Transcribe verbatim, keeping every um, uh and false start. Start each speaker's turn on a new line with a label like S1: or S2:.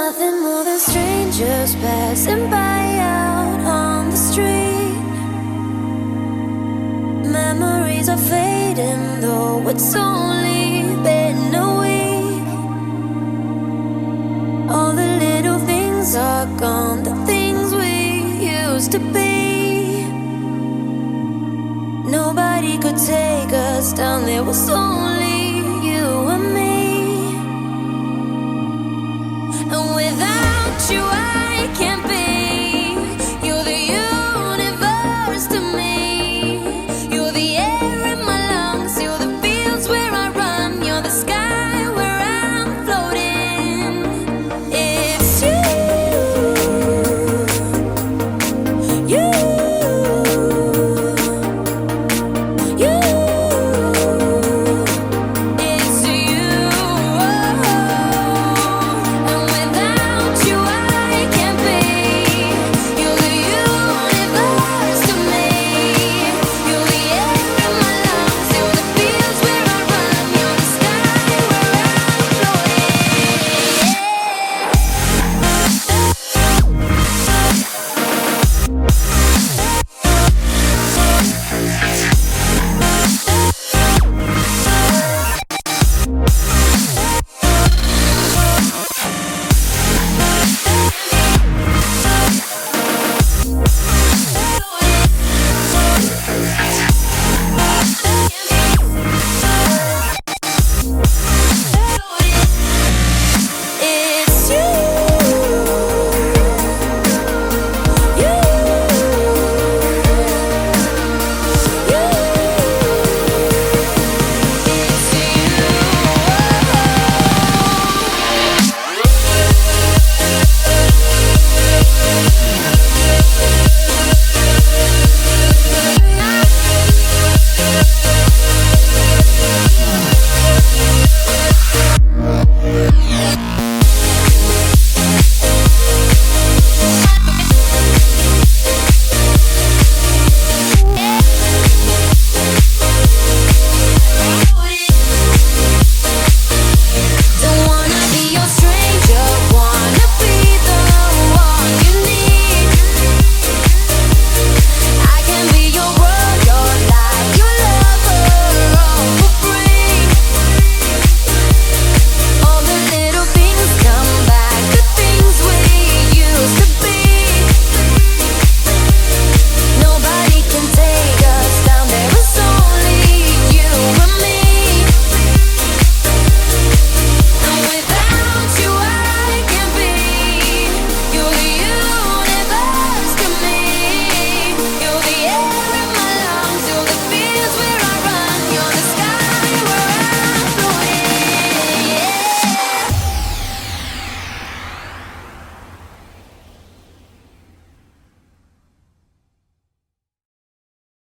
S1: nothing more than strangers passing by out on the street. Memories are fading, though it's only been a week. All the little things are gone, the things we used to be. Nobody could take us down, there was so